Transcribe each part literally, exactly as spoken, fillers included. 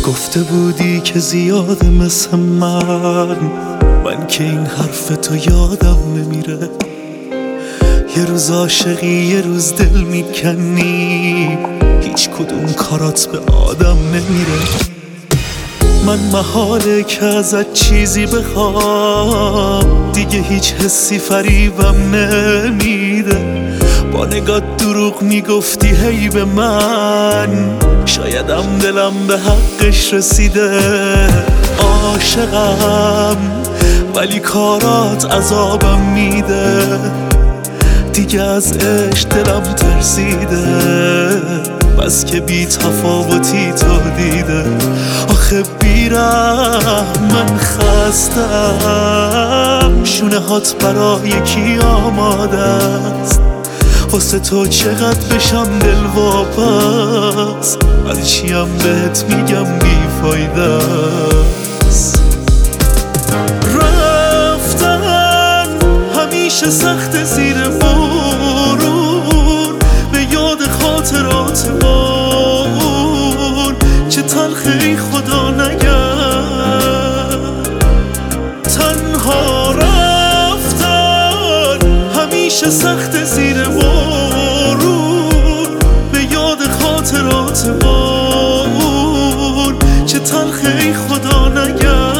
گفته بودی که زیاده مثل من من که این حرف تو یادم نمیره. یه روز عاشقی یه روز دل میکنی، هیچ کدوم کارات به آدم نمیره. من محاله که ازت چیزی بخوام، دیگه هیچ حسی فریبم نمیده. با نگات دروغ میگفتی هی به من، شایدم دلم به حقش رسیده. عاشقم ولی کارات عذابم میده، دیگه از عشق دلم ترسیده. بس که بی تفاوتی تو دیده. آخه بیرم من خستم، شونه هات برای کی آماده است؟ واسه تو چقدر بشم دل واپس، ولی چیم بهت میگم بی فایده است. رفتن همیشه سخت زیر بارون، به یاد خاطرات با اون چه تلخی خدا نگرد. تنها رفتن همیشه سخت زیر بارون، به یاد خاطرات با اون چه تلخی خدا نگرد.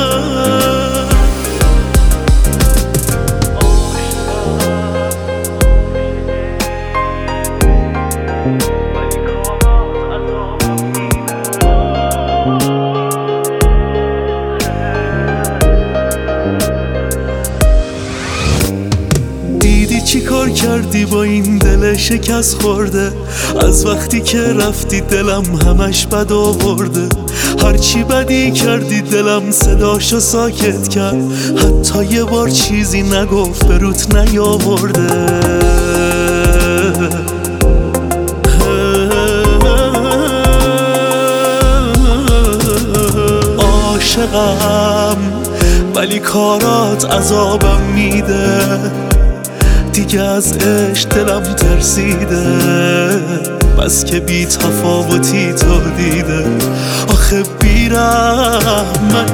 چی کار کردی با این دل شکست خورده؟ از وقتی که رفتی دلم همش بد آورده. هرچی بدی کردی دلم صداشو ساکت کرد، حتی یه بار چیزی نگفت به روت نیاورده. عاشقم ولی کارات عذابم میده، دیگه از عشق دلم ترسیده. بس که بی تفاوتی تو دیده. آخه بیرم من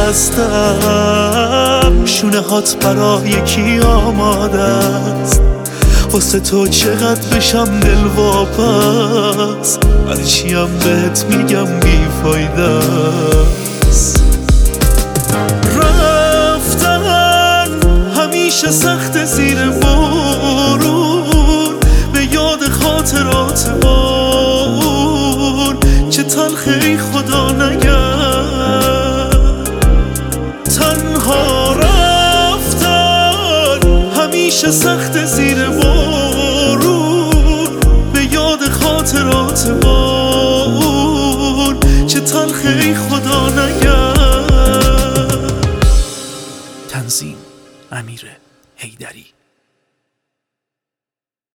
خستم، شونه هات برای کی آماده است؟ واسه تو چقدر بشم دل واپس، ولی چیم بهت میگم بی فایده است. رفتن همیشه سخت زیر بارون، به یاد خاطرات با اون چه تلخی خدا نگرد. تنها رفتن همیشه سخت زیر بارون، به یاد خاطرات با اون چه تلخی خدا نگرد. تنظیم امیر حیدری.